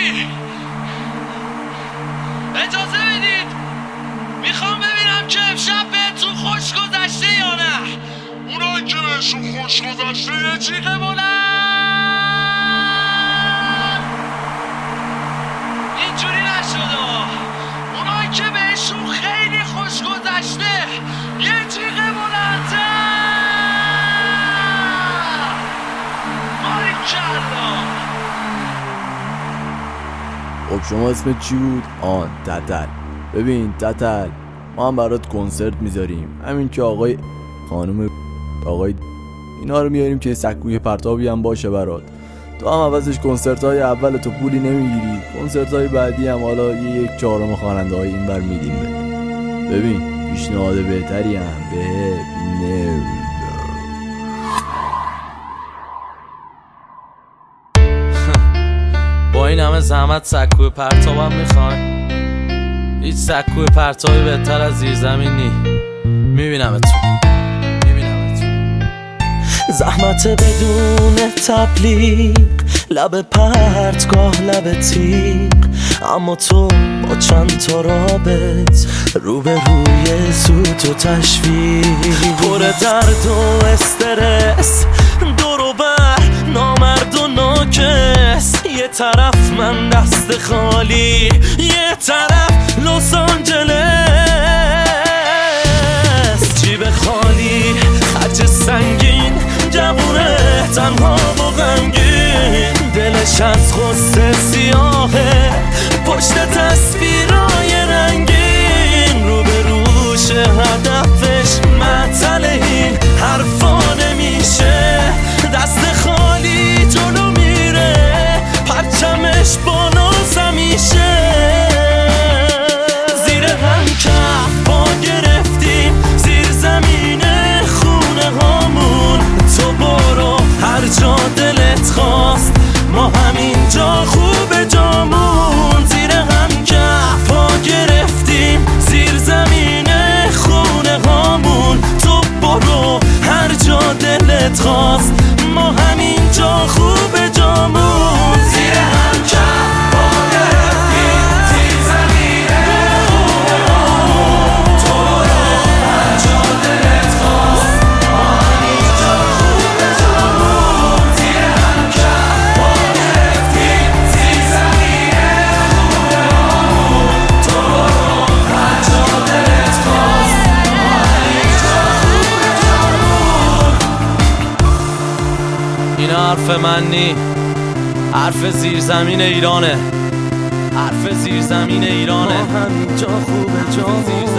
چی؟ اجازه بدید میخوام ببینم که امشب بهتون خوش گذشته یا نه. اونایی که بهشون خوش گذشته یه جیغ بلند. اینجوری نشده. اونایی که بهشون خیلی خوش گذشته یه جیغ بلندتر. باریکلا. خب شما اسمت چی بود؟ تتل. ببین تتل، ما هم برات کنسرت میذاریم، همین که آقای خانم آقای اینا رو میاریم که سکوی پرتابی هم باشه برات. تو هم عوضش کنسرت های اول تو پولی نمیگیری، کنسرت های بعدی هم حالا یک چهارم خواننده های این بر میدیم بده. ببین پیشنهاد بهتری هم به با این همه زحمت سکوی پرتابم میخواین؟ هیچ سکوی پرتابی بهتر از زیرزمین نی. میبینمتون. زحمت بدون تبلیغ، لب پرتگاه لب تیغ، اما تو با چند تا رابط روبروی سوت و تشویق، پر درد و استرس، دور و بر نامرد و ناکس. یه طرف من دست خالی، یه طرف لس آنجلس. جیب خالی، خرج سنگین، جوونه تنها و غمگین، دلش از غصه سیاهه، پشت تصویرای رنگین، رو به روش هدفش معطل، این حرفا نمیشه، دست خالی جلو میره، پرچمش بالا زمیشه. زیر هم کف پا گرفتیم، زیر زمین خونه هامون، تو برو هر جا دلت خواست، ما همینجا خوب جامون. زیر هم کف پا گرفتیم، زیر زمین خونه هامون، تو برو هر جا دلت خواست، ما همینجا خوب جامون. زیر هم کف پا گرفتیم، زیر زمین خونه هامون، تو برو هر جا دلت خواست، ما همینجا خوب جامون. زیر هم کف پا گرفتیم، زیر زمین خونه هامون، تو برو هر جا دلت خواست، ما همینجا خوب جامون. این حرف من نی، حرف زیرزمین ایرانه، حرف زیرزمین ایرانه. ما همینجا خوب جامون.